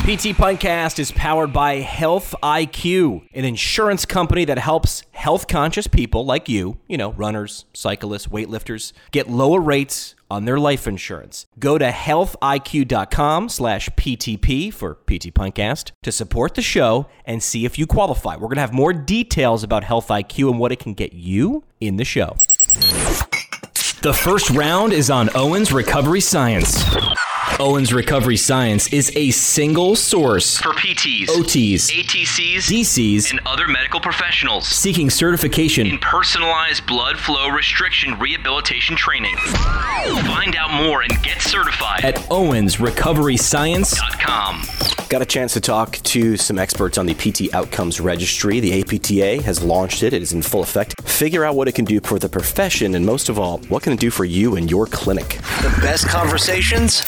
PT Pintcast is powered by Health IQ, an insurance company that helps health-conscious people like you, runners, cyclists, weightlifters, get lower rates on their life insurance. Go to healthiq.com/PTP for PT Pintcast to support the show and see if you qualify. We're going to have more details about Health IQ and what it can get you in the show. The first round is on Owens Recovery Science. Owens Recovery Science is a single source for PTs, OTs, ATCs, DCs, and other medical professionals seeking certification in personalized blood flow restriction rehabilitation training. Find out more and get certified at owensrecoveryscience.com. Got a chance to talk to some experts on the PT Outcomes Registry. The APTA has launched it. It is in full effect. Figure out what it can do for the profession, and most of all, what can it do for you and your clinic. The best conversations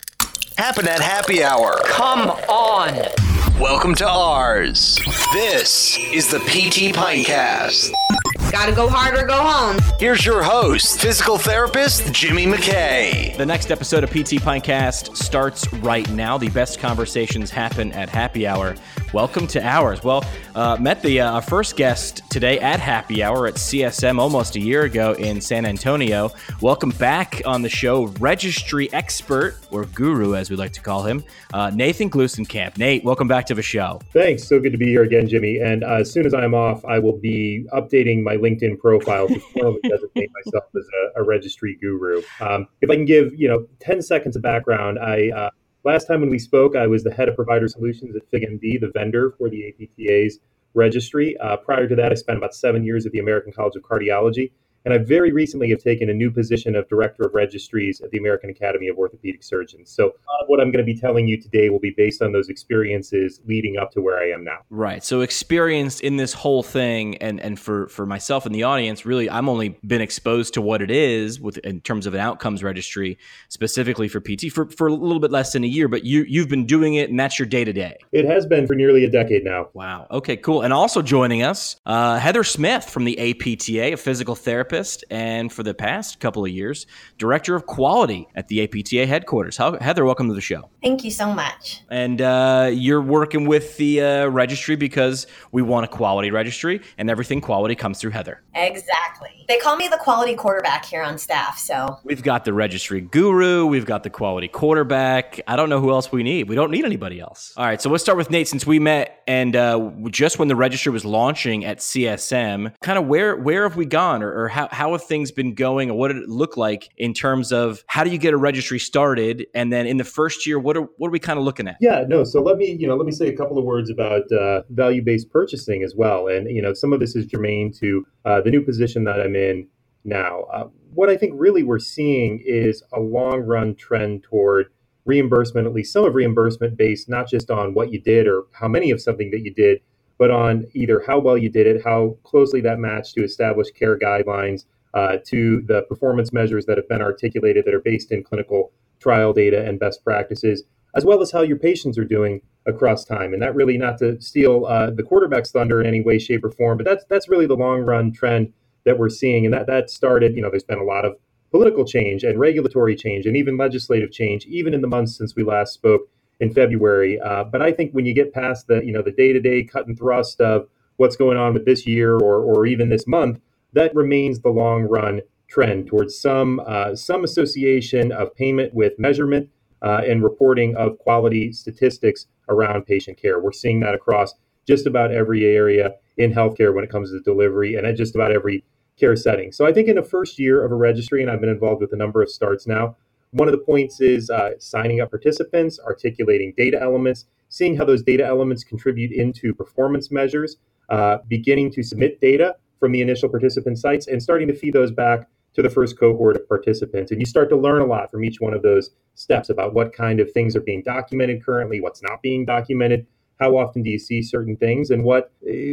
happen at happy hour. Come on. Welcome to ours. This is the PT Pintcast. Gotta go hard or go home. Here's your host, physical therapist Jimmy McKay. The next episode of PT Pintcast starts right now. The best conversations happen at happy hour. Welcome to ours. Well, met our first guest today at happy hour at CSM almost a year ago in San Antonio. Welcome back on the show, registry expert, or guru as we like to call him, Nathan Gluesenkamp. Nate, welcome back to the show. Thanks. So good to be here again, Jimmy. And as soon as I'm off, I will be updating my LinkedIn profile to formally designate myself as a registry guru. If I can give 10 seconds of background, last time when we spoke, I was the head of provider solutions at FigMD, the vendor for the APTA's registry. Prior to that, I spent about 7 years at the American College of Cardiology. And I very recently have taken a new position of Director of Registries at the American Academy of Orthopedic Surgeons. So a lot of what I'm going to be telling you today will be based on those experiences leading up to where I am now. Right. So experience in this whole thing, and for myself and the audience, really, I'm only been exposed to what it is in terms of an outcomes registry, specifically for PT, for a little bit less than a year, but you've been doing it, and that's your day-to-day. It has been for nearly a decade now. Wow. Okay, cool. And also joining us, Heather Smith from the APTA, a physical therapist, and for the past couple of years, Director of Quality at the APTA headquarters. Heather, welcome to the show. Thank you so much. And you're working with the registry because we want a quality registry, and everything quality comes through Heather. Exactly. They call me the quality quarterback here on staff, so. We've got the registry guru. We've got the quality quarterback. I don't know who else we need. We don't need anybody else. All right, so let's start with Nate. Since we met, and just when the registry was launching at CSM, kind of where have we gone, or how have things been going, or what did it look like in terms of how do you get a registry started, and then in the first year, what are we kind of looking at? Yeah, no. So let me say a couple of words about value-based purchasing as well, and some of this is germane to the new position that I'm in now. What I think really we're seeing is a long-run trend toward reimbursement, at least some of reimbursement based not just on what you did or how many of something that you did, but on either how well you did it, how closely that matched to established care guidelines, to the performance measures that have been articulated that are based in clinical trial data and best practices, as well as how your patients are doing across time. And that really, not to steal the quarterback's thunder in any way, shape, or form, but that's really the long-run trend that we're seeing. And that started, there's been a lot of political change and regulatory change and even legislative change, even in the months since we last spoke in February. But I think when you get past the day-to-day cut and thrust of what's going on with this year or even this month, that remains the long-run trend towards some association of payment with measurement and reporting of quality statistics around patient care. We're seeing that across just about every area in healthcare when it comes to delivery and at just about every care setting. So I think in the first year of a registry, and I've been involved with a number of starts now, one of the points is signing up participants, articulating data elements, seeing how those data elements contribute into performance measures, beginning to submit data from the initial participant sites and starting to feed those back to the first cohort of participants. And you start to learn a lot from each one of those steps about what kind of things are being documented currently, what's not being documented, how often do you see certain things, and what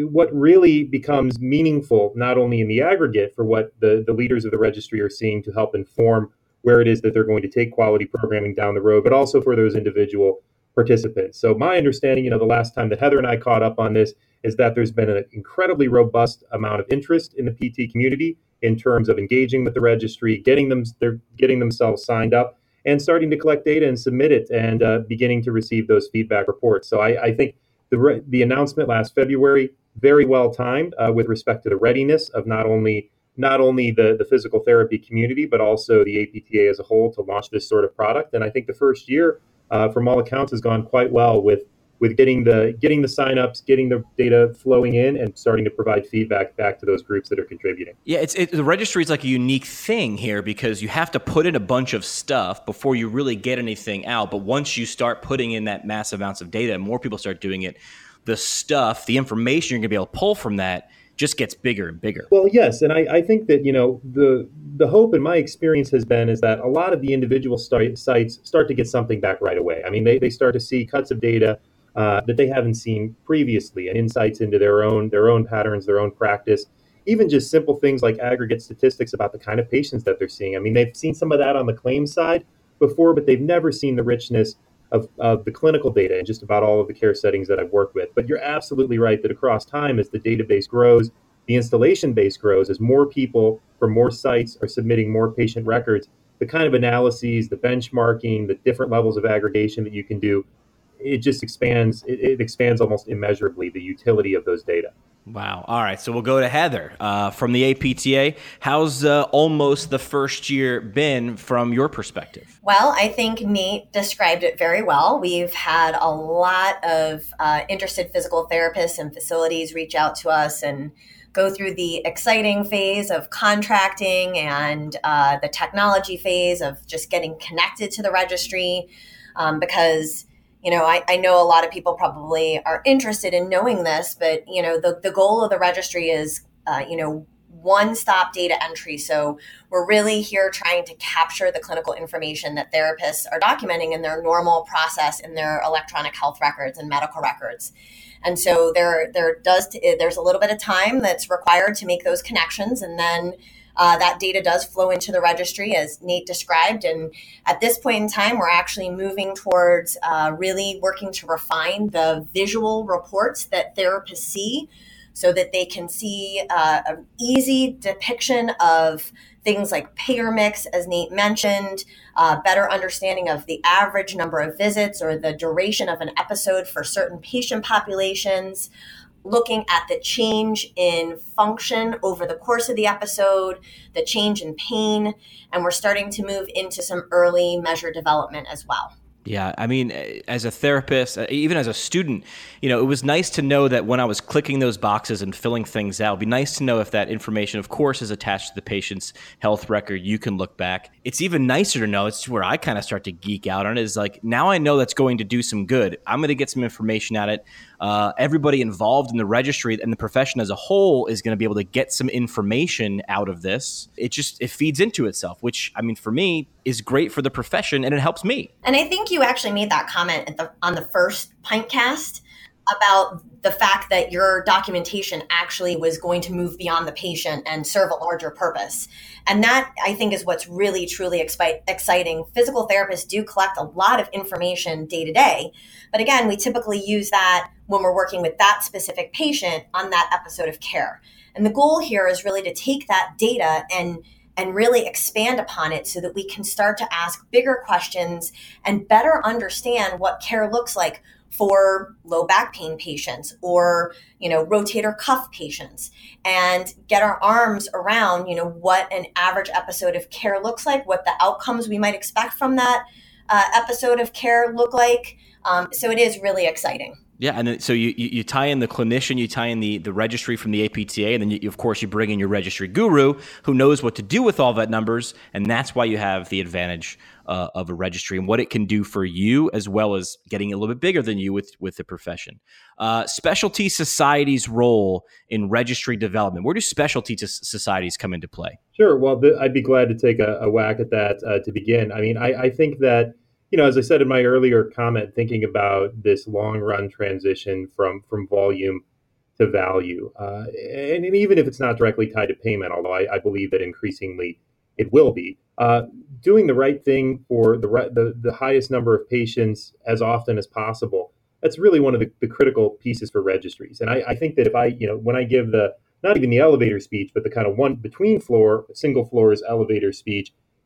really becomes meaningful, not only in the aggregate for what the leaders of the registry are seeing to help inform where it is that they're going to take quality programming down the road, but also for those individual participants. So my understanding, the last time that Heather and I caught up on this, is that there's been an incredibly robust amount of interest in the PT community in terms of engaging with the registry, getting themselves signed up, and starting to collect data and submit it and beginning to receive those feedback reports. So I think the announcement last February, very well timed with respect to the readiness of not only the physical therapy community, but also the APTA as a whole to launch this sort of product. And I think the first year, from all accounts, has gone quite well with getting the signups, getting the data flowing in, and starting to provide feedback back to those groups that are contributing. Yeah, the registry is like a unique thing here because you have to put in a bunch of stuff before you really get anything out. But once you start putting in that massive amounts of data and more people start doing it, the information you're going to be able to pull from that just gets bigger and bigger. Well, yes, and I think that the hope in my experience has been is that a lot of the individual sites start to get something back right away. I mean, they start to see cuts of data that they haven't seen previously and insights into their own patterns, their own practice, even just simple things like aggregate statistics about the kind of patients that they're seeing. I mean, they've seen some of that on the claims side before, but they've never seen the richness of the clinical data in just about all of the care settings that I've worked with. But you're absolutely right that across time, as the database grows, the installation base grows, as more people from more sites are submitting more patient records, the kind of analyses, the benchmarking, the different levels of aggregation that you can do, it just expands. It expands almost immeasurably the utility of those data. Wow. All right. So we'll go to Heather from the APTA. How's almost the first year been from your perspective? Well, I think Nate described it very well. We've had a lot of interested physical therapists and facilities reach out to us and go through the exciting phase of contracting and the technology phase of just getting connected to the registry because I know a lot of people probably are interested in knowing this, but, the goal of the registry is, one-stop data entry. So we're really here trying to capture the clinical information that therapists are documenting in their normal process in their electronic health records and medical records. And so there's a little bit of time that's required to make those connections. And then that data does flow into the registry, as Nate described. And at this point in time, we're actually moving towards really working to refine the visual reports that therapists see so that they can see an easy depiction of things like payer mix, as Nate mentioned, better understanding of the average number of visits or the duration of an episode for certain patient populations, looking at the change in function over the course of the episode, the change in pain, and we're starting to move into some early measure development as well. Yeah, I mean, as a therapist, even as a student, it was nice to know that when I was clicking those boxes and filling things out, it'd be nice to know if that information, of course, is attached to the patient's health record. You can look back. It's even nicer to know, it's where I kind of start to geek out on it, is like, now I know that's going to do some good. I'm going to get some information out of it. Everybody involved in the registry and the profession as a whole is going to be able to get some information out of this. It feeds into itself, which, I mean, for me, is great for the profession, and it helps me. And I think you actually made that comment on the first Pintcast about the fact that your documentation actually was going to move beyond the patient and serve a larger purpose. And that, I think, is what's really, truly exciting. Physical therapists do collect a lot of information day to day. But again, we typically use that when we're working with that specific patient on that episode of care. And the goal here is really to take that data and really expand upon it so that we can start to ask bigger questions and better understand what care looks like for low back pain patients or, rotator cuff patients, and get our arms around, what an average episode of care looks like, what the outcomes we might expect from that episode of care look like. So it is really exciting. Yeah, and then, so you tie in the clinician, you tie in the registry from the APTA, and then of course you bring in your registry guru who knows what to do with all that numbers, and that's why you have the advantage of a registry and what it can do for you, as well as getting a little bit bigger than you with the profession. Specialty societies' role in registry development. Where do specialty societies come into play? Sure. Well, I'd be glad to take a whack at that to begin. I mean, I think that, as I said in my earlier comment, thinking about this long run transition from volume to value, and even if it's not directly tied to payment, although I believe that increasingly it will be, doing the right thing for the highest number of patients as often as possible. That's really one of the critical pieces for registries. And I think that when I give not even the elevator speech, but the kind of one between floor, single floors elevator speech,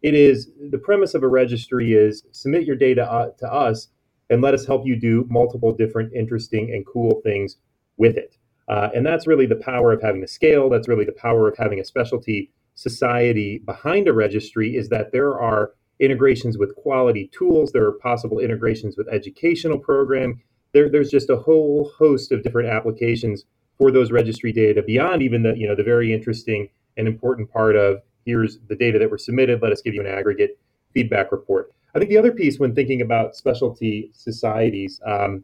It is the premise of a registry is submit your data to us and let us help you do multiple different interesting and cool things with it. And that's really the power of having the scale. That's really the power of having a specialty society behind a registry, is that there are integrations with quality tools. There are possible integrations with educational program. There's just a whole host of different applications for those registry data beyond even the very interesting and important part of here's the data that were submitted. Let us give you an aggregate feedback report. I think the other piece when thinking about specialty societies,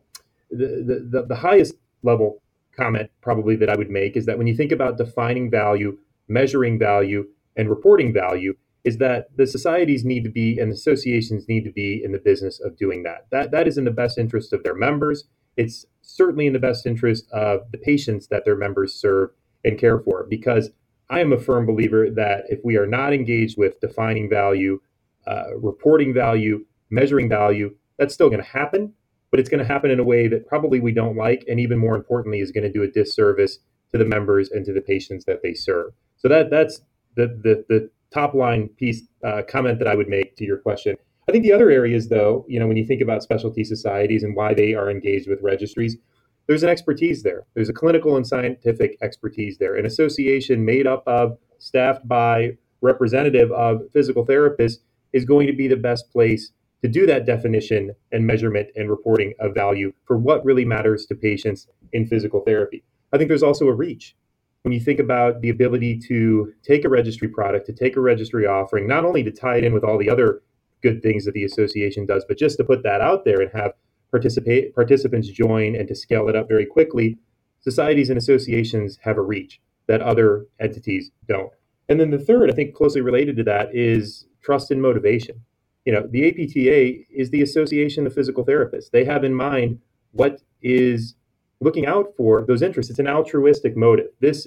the highest level comment probably that I would make is that when you think about defining value, measuring value, and reporting value, is that the societies need to be and associations need to be in the business of doing that. That is in the best interest of their members. It's certainly in the best interest of the patients that their members serve and care for, because I am a firm believer that if we are not engaged with defining value, reporting value, measuring value, that's still going to happen, but it's going to happen in a way that probably we don't like, and even more importantly, is going to do a disservice to the members and to the patients that they serve. So that's the top line piece comment that I would make to your question. I think the other areas, though, when you think about specialty societies and why they are engaged with registries, there's an expertise there. There's a clinical and scientific expertise there. An association made up of, staffed by, representative of physical therapists is going to be the best place to do that definition and measurement and reporting of value for what really matters to patients in physical therapy. I think there's also a reach. When you think about the ability to take a registry product, to take a registry offering, not only to tie it in with all the other good things that the association does, but just to put that out there and have participants join and to scale it up very quickly, societies and associations have a reach that other entities don't. And then the third, I think closely related to that, is trust and motivation. The APTA is the Association of Physical Therapists. They have in mind what is looking out for those interests. It's an altruistic motive. There's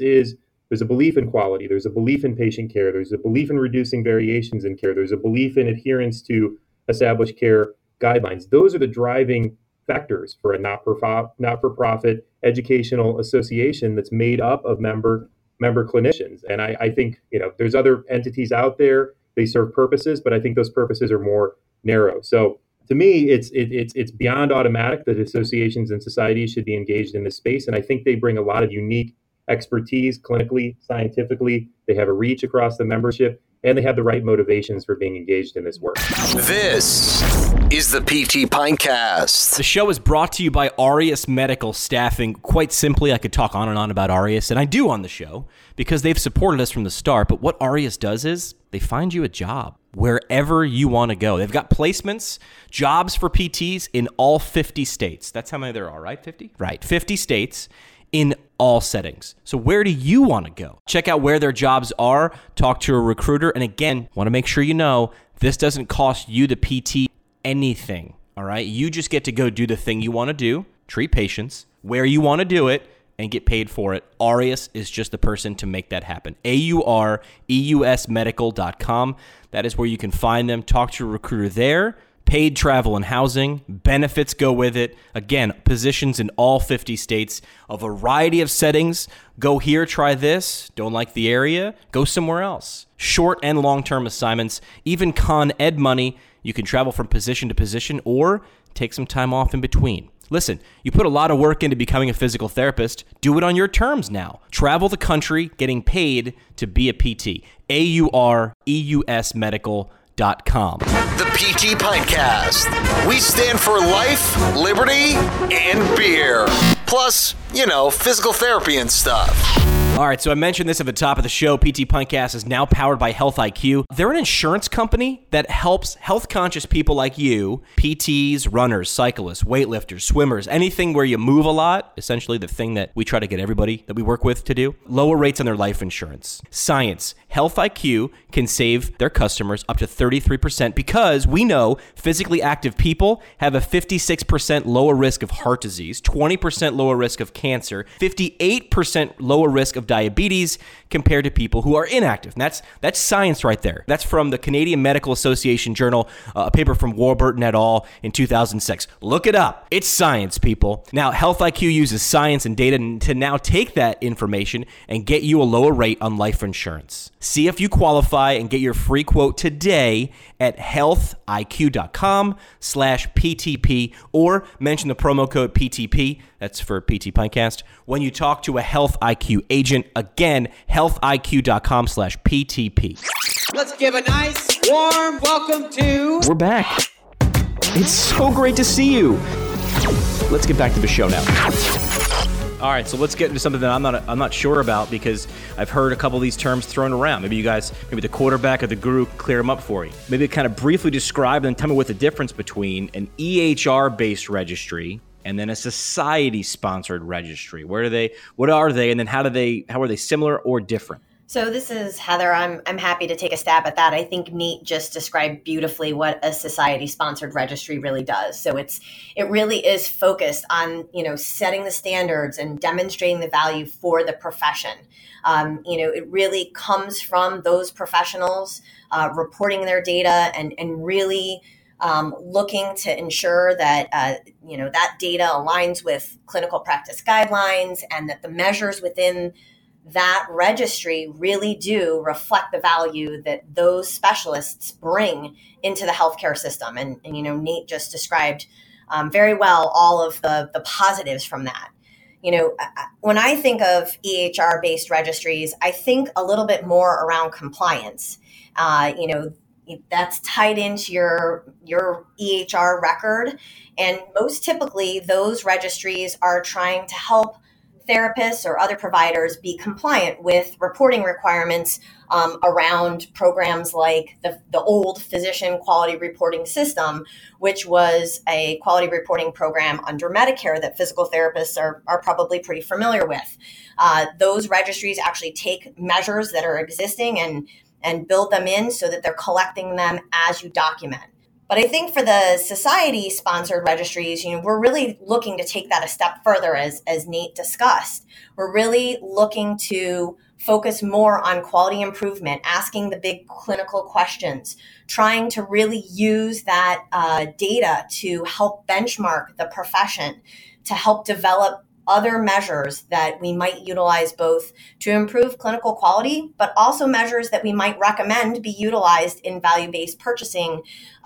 a belief in quality. There's a belief in patient care. There's a belief in reducing variations in care. There's a belief in adherence to established care guidelines. Those are the driving factors for a not-for-profit educational association that's made up of member clinicians. And I think there's other entities out there. They serve purposes, but I think those purposes are more narrow. So to me, it's beyond automatic that associations and societies should be engaged in this space. And I think they bring a lot of unique expertise clinically, scientifically. They have a reach across the membership, and they have the right motivations for being engaged in this work. This is the PT Pintcast. The show is brought to you by Aureus Medical Staffing. Quite simply, I could talk on and on about Aureus, and I do on the show because they've supported us from the start. But what Aureus does is they find you a job wherever you want to go. They've got placements, jobs for PTs in all 50 states. That's how many there are, right? 50? Right, 50 states in all settings. So where do you want to go? Check out where their jobs are, talk to a recruiter, and again, want to make sure you know this doesn't cost you, the PT, anything, all right? You just get to go do the thing you want to do, treat patients, where you want to do it, and get paid for it. Aureus is just the person to make that happen. AUREUSmedical.com. That is where you can find them. Talk to a recruiter there. Paid travel and housing, benefits go with it. Again, positions in all 50 states, a variety of settings. Go here, try this. Don't like the area? Go somewhere else. Short and long-term assignments, even Con Ed money. You can travel from position to position or take some time off in between. Listen, you put a lot of work into becoming a physical therapist. Do it on your terms now. Travel the country getting paid to be a PT. AUREUSmedical.com. The PT Pintcast. We stand for life, liberty, and beer. Plus, physical therapy and stuff. All right, so I mentioned this at the top of the show. PT Pintcast is now powered by Health IQ. They're an insurance company that helps health-conscious people like you, PTs, runners, cyclists, weightlifters, swimmers, anything where you move a lot, essentially the thing that we try to get everybody that we work with to do, lower rates on their life insurance. Science. Health IQ can save their customers up to 33% because we know physically active people have a 56% lower risk of heart disease, 20% lower risk of cancer, 58% lower risk of of diabetes compared to people who are inactive. And that's science right there. That's from the Canadian Medical Association Journal, a paper from Warburton et al. In 2006. Look it up. It's science, people. Now, Health IQ uses science and data to now take that information and get you a lower rate on life insurance. See if you qualify and get your free quote today at healthiq.com/PTP or mention the promo code PTP. That's for PT Pintcast. When you talk to a Health IQ agent, again, healthiq.com/PTP. Let's give a nice, warm welcome to... We're back. It's so great to see you. Let's get back to the show now. All right, so let's get into something that I'm not sure about because I've heard a couple of these terms thrown around. Maybe you guys, maybe the quarterback or the guru clear them up for you. Maybe kind of briefly describe and tell me what the difference between an EHR-based registry and then a society-sponsored registry. What are they, and then how are they similar or different? So this is Heather. I'm happy to take a stab at that. I think Nate just described beautifully what a society-sponsored registry really does. So it really is focused on, setting the standards and demonstrating the value for the profession. It really comes from those professionals reporting their data and really looking to ensure that that data aligns with clinical practice guidelines and that the measures within that registry really do reflect the value that those specialists bring into the healthcare system. And Nate just described very well all of the positives from that. When I think of EHR-based registries, I think a little bit more around compliance. That's tied into your EHR record. And most typically, those registries are trying to help therapists or other providers be compliant with reporting requirements around programs like the old physician quality reporting system, which was a quality reporting program under Medicare that physical therapists are probably pretty familiar with. Those registries actually take measures that are existing and build them in so that they're collecting them as you document. But I think for the society-sponsored registries, we're really looking to take that a step further, as Nate discussed. We're really looking to focus more on quality improvement, asking the big clinical questions, trying to really use that data to help benchmark the profession, to help develop other measures that we might utilize both to improve clinical quality, but also measures that we might recommend be utilized in value-based purchasing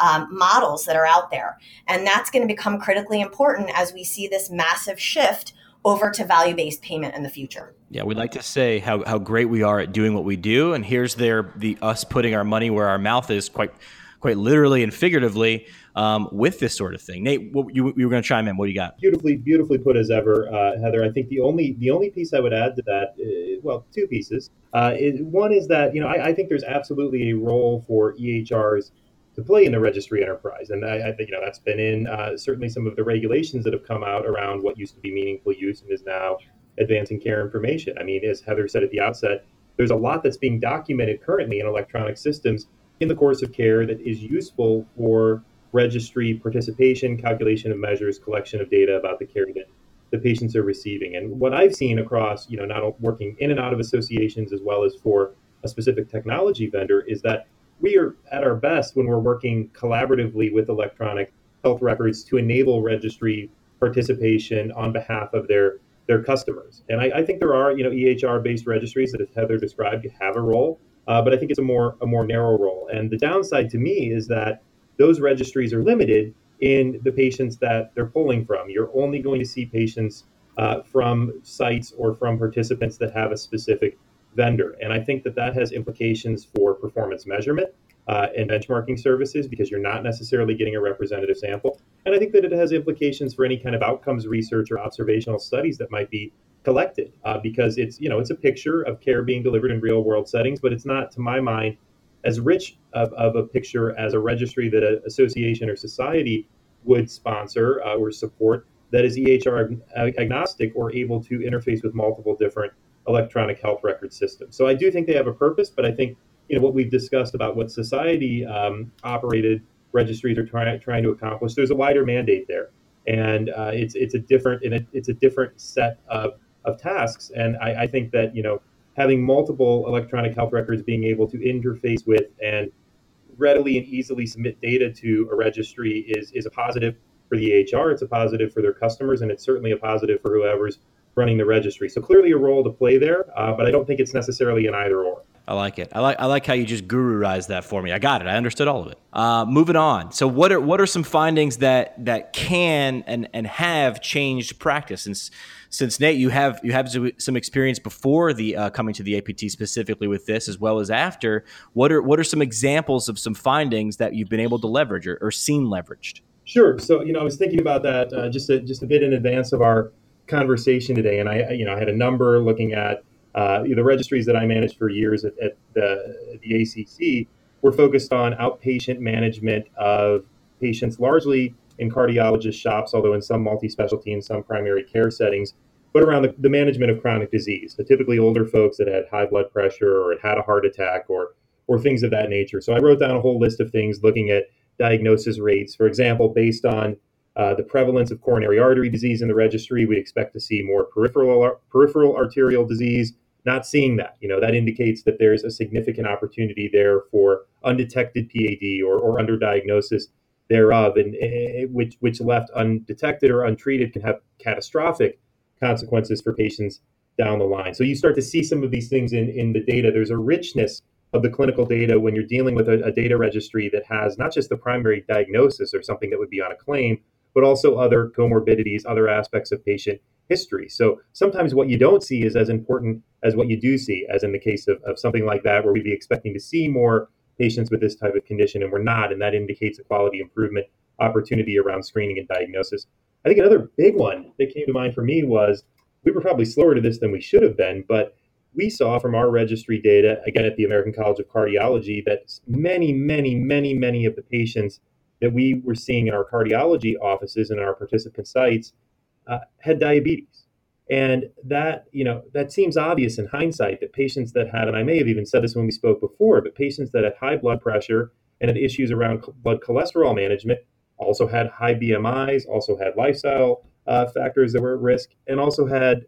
models that are out there. And that's going to become critically important as we see this massive shift over to value-based payment in the future. Yeah, we like to say how great we are at doing what we do. And here's us putting our money where our mouth is quite literally and figuratively with this sort of thing. Nate, you were going to chime in. What do you got? Beautifully put as ever, Heather. I think the only piece I would add to that, two pieces. One is that I think there's absolutely a role for EHRs to play in the registry enterprise, and I think that's been in certainly some of the regulations that have come out around what used to be meaningful use and is now advancing care information. I mean, as Heather said at the outset, there's a lot that's being documented currently in electronic systems in the course of care that is useful for registry participation, calculation of measures, collection of data about the care that the patients are receiving. And what I've seen across, not working in and out of associations as well as for a specific technology vendor, is that we are at our best when we're working collaboratively with electronic health records to enable registry participation on behalf of their customers. And I think there are, EHR-based registries that, as Heather described, have a role. But I think it's a more narrow role. And the downside to me is that those registries are limited in the patients that they're pulling from. You're only going to see patients from sites or from participants that have a specific vendor. And I think that has implications for performance measurement and benchmarking services because you're not necessarily getting a representative sample. And I think that it has implications for any kind of outcomes research or observational studies that might be collected because it's a picture of care being delivered in real world settings, but it's not, to my mind, as rich of a picture as a registry that an association or society would sponsor or support that is EHR agnostic or able to interface with multiple different electronic health record systems. So I do think they have a purpose, but I think what we've discussed about what society operated registries are trying to accomplish, there's a wider mandate there, and it's a different set of tasks. And I think that having multiple electronic health records being able to interface with and readily and easily submit data to a registry is a positive for the EHR, it's a positive for their customers, and it's certainly a positive for whoever's running the registry. So clearly a role to play there, but I don't think it's necessarily an either or. I like it. I like how you just guruized that for me. I got it. I understood all of it. Moving on. So what are some findings that can and have changed practice? Since Nate, you have some experience before the coming to the APT specifically with this, as well as after. What are some examples of some findings that you've been able to leverage or seen leveraged? Sure. So I was thinking about that just a bit in advance of our conversation today, and I had a number looking at the registries that I managed for years at the ACC were focused on outpatient management of patients, largely in cardiologist shops, although in some multi-specialty and some primary care settings, but around the management of chronic disease. So typically older folks that had high blood pressure or had a heart attack or things of that nature. So I wrote down a whole list of things looking at diagnosis rates. For example, based on the prevalence of coronary artery disease in the registry, we expect to see more peripheral arterial disease. Not seeing that, that indicates that there's a significant opportunity there for undetected PAD or underdiagnosis thereof, and which left undetected or untreated can have catastrophic consequences for patients down the line. So you start to see some of these things in the data. There's a richness of the clinical data when you're dealing with a data registry that has not just the primary diagnosis or something that would be on a claim, but also other comorbidities, other aspects of patient history. So sometimes what you don't see is as important as what you do see, as in the case of something like that, where we'd be expecting to see more patients with this type of condition, and we're not, and that indicates a quality improvement opportunity around screening and diagnosis. I think another big one that came to mind for me was we were probably slower to this than we should have been, but we saw from our registry data, again at the American College of Cardiology, that many of the patients that we were seeing in our cardiology offices and our participant sites had diabetes. And that seems obvious in hindsight, that patients that had, and I may have even said this when we spoke before, but patients that had high blood pressure and had issues around blood cholesterol management also had high BMIs, also had lifestyle factors that were at risk, and also had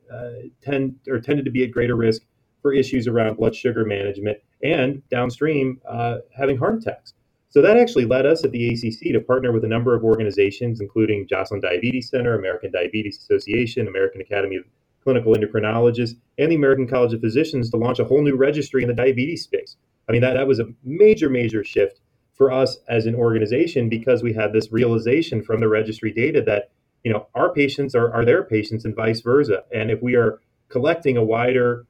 tended to be at greater risk for issues around blood sugar management and downstream having heart attacks. So that actually led us at the ACC to partner with a number of organizations, including Joslin Diabetes Center, American Diabetes Association, American Academy of Clinical Endocrinologists, and the American College of Physicians to launch a whole new registry in the diabetes space. I mean, that was a major shift for us as an organization, because we had this realization from the registry data that, our patients are their patients and vice versa. And if we are collecting a wider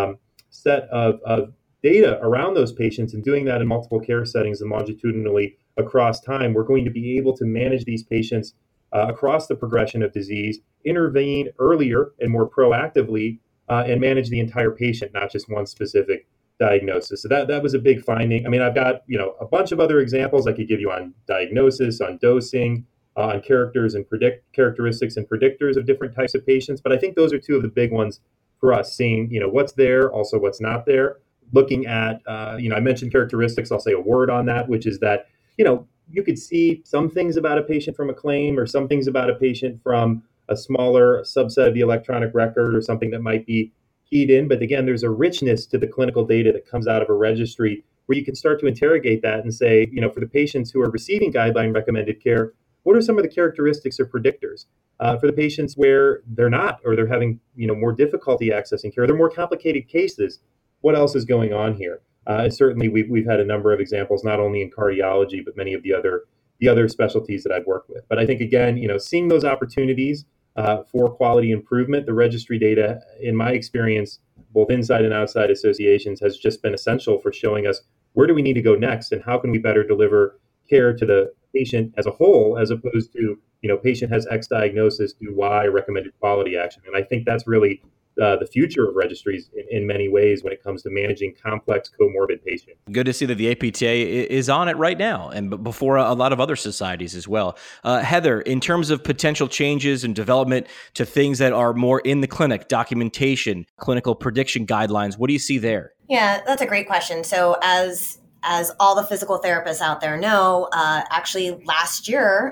set of data around those patients and doing that in multiple care settings and longitudinally across time, we're going to be able to manage these patients across the progression of disease, intervene earlier and more proactively, and manage the entire patient, not just one specific diagnosis. So that was a big finding. I mean, I've got a bunch of other examples I could give you on diagnosis, on dosing, on characteristics and predictors of different types of patients. But I think those are two of the big ones for us, seeing what's there, also what's not there. Looking at, I mentioned characteristics, I'll say a word on that, which is that, you could see some things about a patient from a claim or some things about a patient from a smaller subset of the electronic record or something that might be keyed in. But again, there's a richness to the clinical data that comes out of a registry where you can start to interrogate that and say, for the patients who are receiving guideline recommended care, what are some of the characteristics or predictors? For the patients where they're not, or they're having, more difficulty accessing care, they're more complicated cases. What else is going on here? And certainly, we've had a number of examples, not only in cardiology, but many of the other specialties that I've worked with. But I think, again, seeing those opportunities for quality improvement, the registry data, in my experience, both inside and outside associations, has just been essential for showing us where do we need to go next and how can we better deliver care to the patient as a whole, as opposed to, patient has X diagnosis, do Y, recommended quality action. And I think that's really the future of registries in many ways when it comes to managing complex comorbid patients. Good to see that the APTA is on it right now, and before a lot of other societies as well. Heather, in terms of potential changes and development to things that are more in the clinic, documentation, clinical prediction guidelines, what do you see there? Yeah, that's a great question. So as as all the physical therapists out there know, actually last year,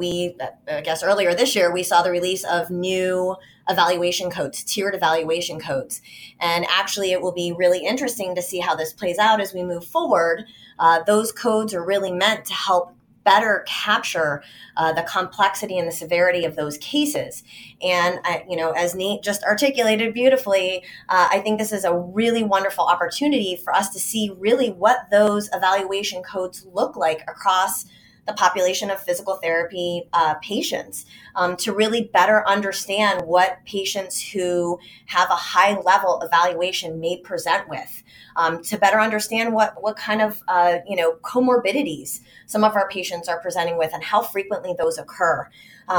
I guess earlier this year, we saw the release of new evaluation codes, tiered evaluation codes. And actually, it will be really interesting to see how this plays out as we move forward. Those codes are really meant to help better capture the complexity and the severity of those cases. And, as Nate just articulated beautifully, I think this is a really wonderful opportunity for us to see really what those evaluation codes look like across the population of physical therapy patients, to really better understand what patients who have a high level evaluation may present with, to better understand what kind of comorbidities some of our patients are presenting with and how frequently those occur.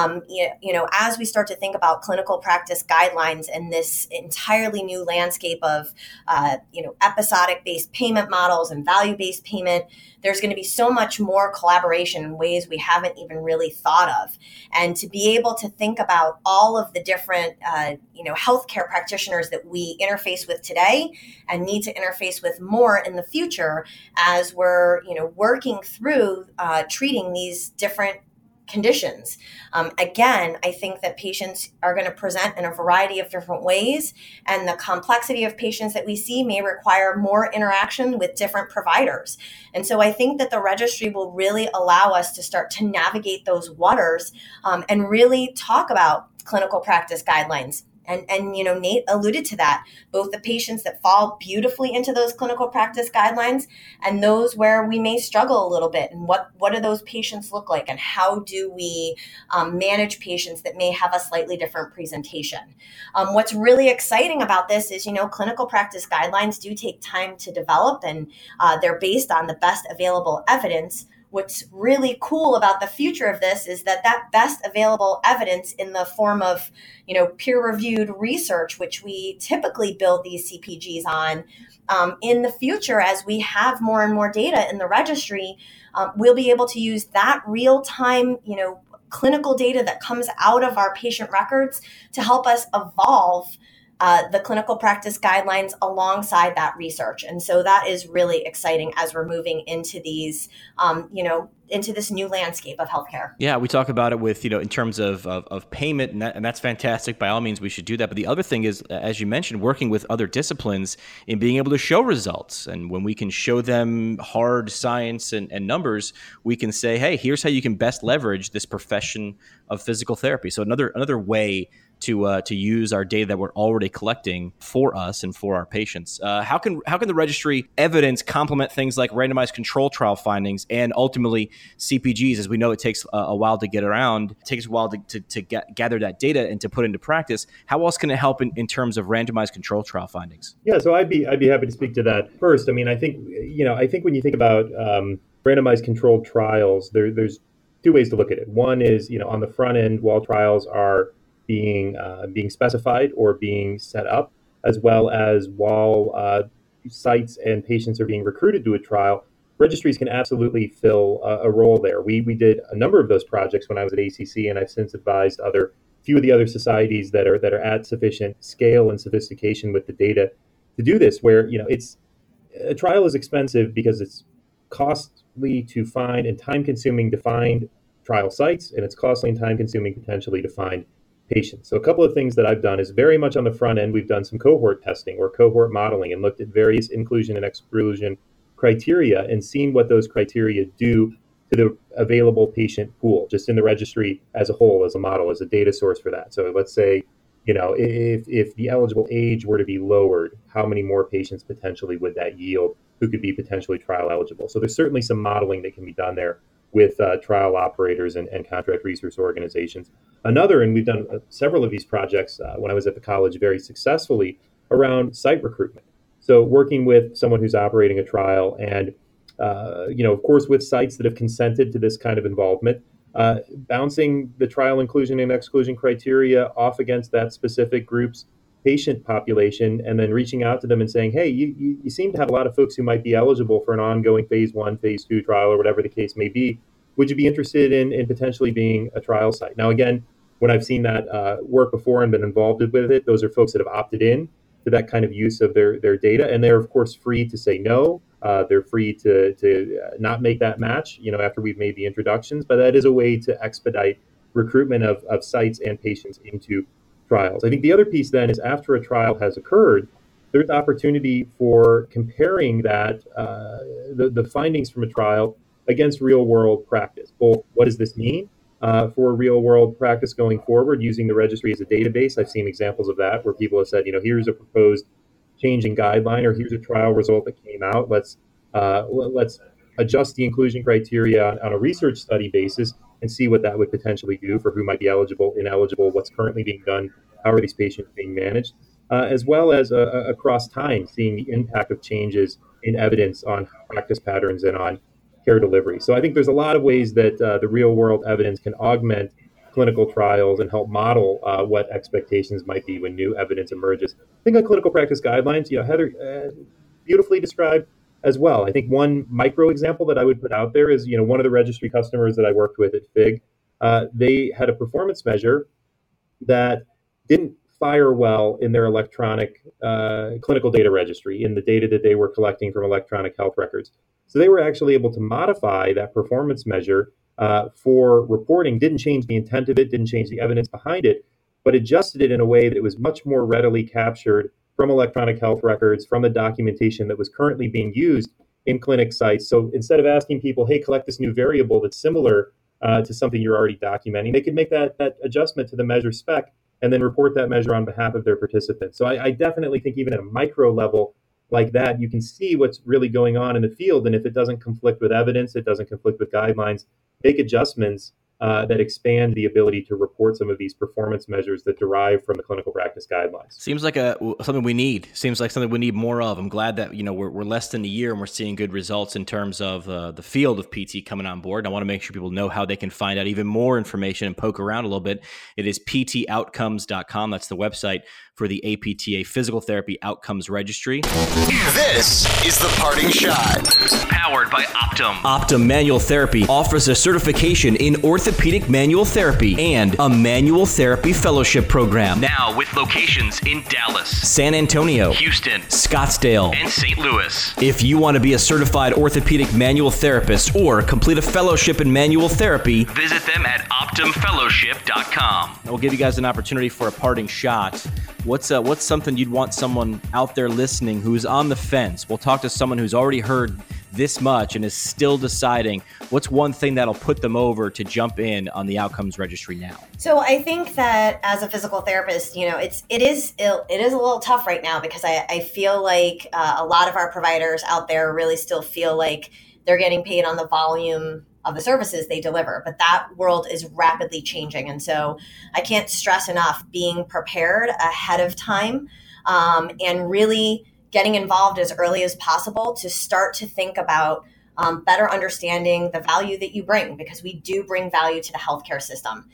As we start to think about clinical practice guidelines and this entirely new landscape of, episodic-based payment models and value-based payment, there's going to be so much more collaboration in ways we haven't even really thought of. And to be able to think about all of the different, healthcare practitioners that we interface with today and need to interface with more in the future as we're, working through treating these different conditions. Again, I think that patients are going to present in a variety of different ways, and the complexity of patients that we see may require more interaction with different providers. And so I think that the registry will really allow us to start to navigate those waters, and really talk about clinical practice guidelines. And Nate alluded to that, both the patients that fall beautifully into those clinical practice guidelines and those where we may struggle a little bit. And what do those patients look like? And how do we manage patients that may have a slightly different presentation? What's really exciting about this is, clinical practice guidelines do take time to develop, and they're based on the best available evidence. What's really cool about the future of this is that best available evidence in the form of, peer-reviewed research, which we typically build these CPGs on, in the future, as we have more and more data in the registry, we'll be able to use that real-time, clinical data that comes out of our patient records to help us evolve the clinical practice guidelines alongside that research. And so that is really exciting as we're moving into these, into this new landscape of healthcare. Yeah, we talk about it with, in terms of payment, and that's fantastic. By all means, we should do that. But the other thing is, as you mentioned, working with other disciplines in being able to show results. And when we can show them hard science and numbers, we can say, hey, here's how you can best leverage this profession of physical therapy. So another way to use our data that we're already collecting for us and for our patients. How can the registry evidence complement things like randomized control trial findings and ultimately CPGs? As we know, it takes a while to get around. It takes a while to gather that data and to put into practice. How else can it help in terms of randomized control trial findings? Yeah, so I'd be happy to speak to that. First, I mean, I think when you think about randomized controlled trials, there's two ways to look at it. One is, on the front end, while trials are being specified or being set up, as well as while sites and patients are being recruited to a trial, registries can absolutely fill a role there. We did a number of those projects when I was at ACC, and I've since advised few of the other societies that are at sufficient scale and sophistication with the data to do this. Where a trial is expensive because it's costly to find and time-consuming to find trial sites, and it's costly and time-consuming potentially to find patients. So a couple of things that I've done is very much on the front end, we've done some cohort testing or cohort modeling and looked at various inclusion and exclusion criteria and seen what those criteria do to the available patient pool, just in the registry as a whole, as a model, as a data source for that. So let's say, if the eligible age were to be lowered, how many more patients potentially would that yield who could be potentially trial eligible? So there's certainly some modeling that can be done there with trial operators and contract research organizations. Another, and we've done several of these projects when I was at the college very successfully, around site recruitment. So working with someone who's operating a trial and, of course, with sites that have consented to this kind of involvement, bouncing the trial inclusion and exclusion criteria off against that specific group's patient population, and then reaching out to them and saying, hey, you seem to have a lot of folks who might be eligible for an ongoing phase 1, phase 2 trial, or whatever the case may be. Would you be interested in potentially being a trial site? Now, again, when I've seen that work before and been involved with it, those are folks that have opted in to that kind of use of their data. And they're, of course, free to say no They're free to not make that match, after we've made the introductions, but that is a way to expedite recruitment of sites and patients into trials. I think the other piece then is after a trial has occurred, there's opportunity for comparing that, the findings from a trial against real world practice. Both what does this mean for real world practice going forward using the registry as a database? I've seen examples of that where people have said, here's a proposed change in guideline, or here's a trial result that came out. Let's adjust the inclusion criteria on a research study basis and see what that would potentially do for who might be eligible, ineligible, what's currently being done, how are these patients being managed, as well as across time, seeing the impact of changes in evidence on practice patterns and on care delivery. So I think there's a lot of ways that the real world evidence can augment clinical trials and help model what expectations might be when new evidence emerges. I think on clinical practice guidelines, Heather beautifully described as well. I think one micro example that I would put out there is, one of the registry customers that I worked with at FIG, they had a performance measure that didn't fire well in their electronic clinical data registry, in the data that they were collecting from electronic health records. So they were actually able to modify that performance measure for reporting, didn't change the intent of it, didn't change the evidence behind it, but adjusted it in a way that it was much more readily captured from electronic health records, from the documentation that was currently being used in clinic sites. So instead of asking people, hey, collect this new variable that's similar to something you're already documenting, they could make that adjustment to the measure spec and then report that measure on behalf of their participants. So I definitely think even at a micro level like that, you can see what's really going on in the field. And if it doesn't conflict with evidence, it doesn't conflict with guidelines, make adjustments that expand the ability to report some of these performance measures that derive from the clinical practice guidelines. Seems like something we need. Seems like something we need more of. I'm glad that we're less than a year and we're seeing good results in terms of the field of PT coming on board. And I want to make sure people know how they can find out even more information and poke around a little bit. It is ptoutcomes.com. That's the website for the APTA Physical Therapy Outcomes Registry. This is the parting shot. Powered by Optum. Optum Manual Therapy offers a certification in orthopedic manual therapy and a manual therapy fellowship program. Now with locations in Dallas, San Antonio, Houston, Scottsdale, and St. Louis. If you want to be a certified orthopedic manual therapist or complete a fellowship in manual therapy, visit them at OptumFellowship.com. We'll give you guys an opportunity for a parting shot. What's something you'd want someone out there listening who's on the fence? We'll talk to someone who's already heard this much and is still deciding. What's one thing that'll put them over to jump in on the outcomes registry now? So I think that as a physical therapist, it is a little tough right now because I feel like a lot of our providers out there really still feel like they're getting paid on the volume of the services they deliver, but that world is rapidly changing. And so I can't stress enough being prepared ahead of time and really getting involved as early as possible to start to think about better understanding the value that you bring, because we do bring value to the healthcare system.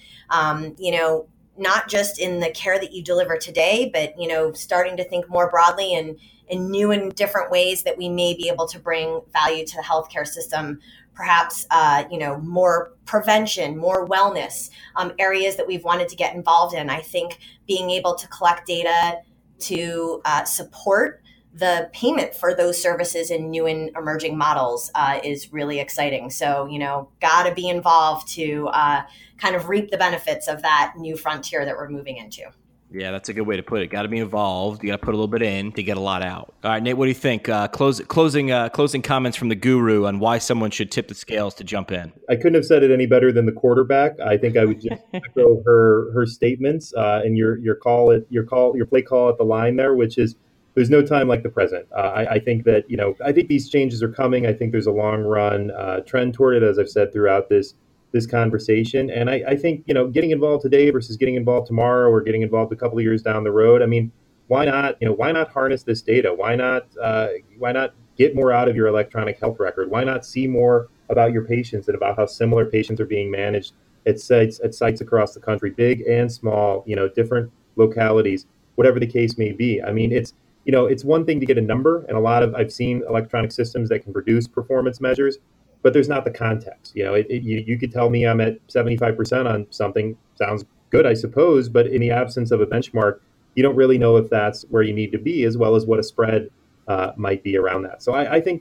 Not just in the care that you deliver today, but, starting to think more broadly and in new and different ways that we may be able to bring value to the healthcare system. Perhaps, more prevention, more wellness, areas that we've wanted to get involved in. I think being able to collect data to support the payment for those services in new and emerging models is really exciting. So, got to be involved to kind of reap the benefits of that new frontier that we're moving into. Yeah, that's a good way to put it. Got to be involved. You got to put a little bit in to get a lot out. All right, Nate, what do you think? Closing comments from the guru on why someone should tip the scales to jump in. I couldn't have said it any better than the quarterback. I think I would just echo her statements and your play call at the line there, which is there's no time like the present. I think that I think these changes are coming. I think there's a long run trend toward it, as I've said throughout this conversation. And I think, getting involved today versus getting involved tomorrow or getting involved a couple of years down the road. I mean, why not harness this data? Why not get more out of your electronic health record? Why not see more about your patients and about how similar patients are being managed at sites across the country, big and small, different localities, whatever the case may be. I mean, it's one thing to get a number, and I've seen electronic systems that can produce performance measures, but there's not the context. You could tell me I'm at 75% on something. Sounds good, I suppose, but in the absence of a benchmark, you don't really know if that's where you need to be, as well as what a spread might be around that. So I think that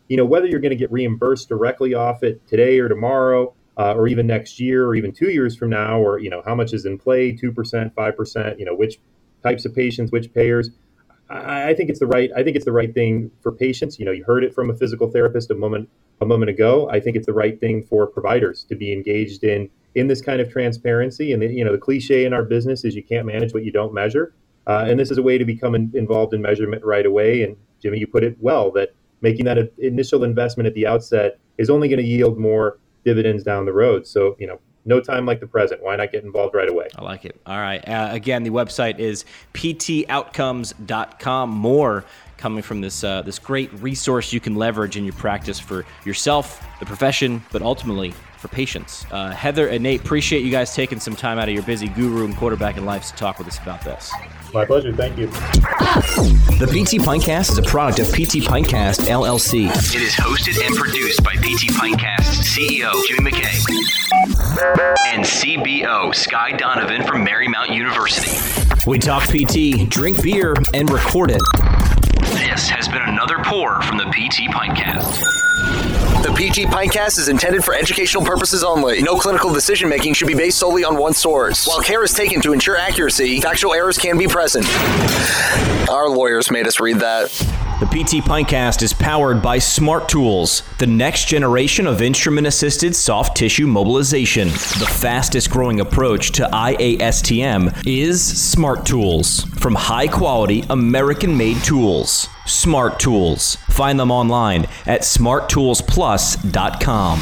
whether you're going to get reimbursed directly off it today or tomorrow, or even next year, or even 2 years from now, or how much is in play, 2%, 5%, which types of patients, which payers. I think it's the right thing for patients. You heard it from a physical therapist a moment ago. I think it's the right thing for providers to be engaged in this kind of transparency. And the cliche in our business is you can't manage what you don't measure. And this is a way to become involved in measurement right away. And Jimmy, you put it well, that making that initial investment at the outset is only going to yield more dividends down the road. So, no time like the present. Why not get involved right away? I like it. All right. Again, the website is ptoutcomes.com. More coming from this great resource you can leverage in your practice for yourself, the profession, but ultimately for patients. Heather and Nate, appreciate you guys taking some time out of your busy guru and quarterback in life to talk with us about this. My pleasure. Thank you. The PT Pintcast is a product of PT Pintcast, LLC. It is hosted and produced by PT Pintcast CEO Jimmy McKay and CBO Sky Donovan from Marymount University. We talk PT, drink beer, and record it. This has been another pour from the PT Pintcast. The PT Pintcast is intended for educational purposes only. No clinical decision-making should be based solely on one source. While care is taken to ensure accuracy, factual errors can be present. Our lawyers made us read that. The PT Pintcast is powered by Smart Tools, the next generation of instrument-assisted soft tissue mobilization. The fastest growing approach to IASTM is Smart Tools. From high-quality, American-made tools. Smart Tools. Find them online at smarttoolsplus.com.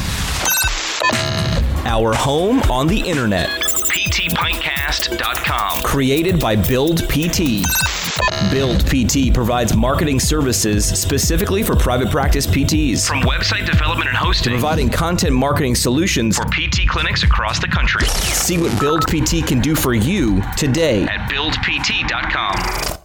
Our home on the internet. PTPintcast.com. Created by Build PT. Build PT provides marketing services specifically for private practice PTs. From website development and hosting, providing content marketing solutions for PT clinics across the country. See what Build PT can do for you today at buildpt.com.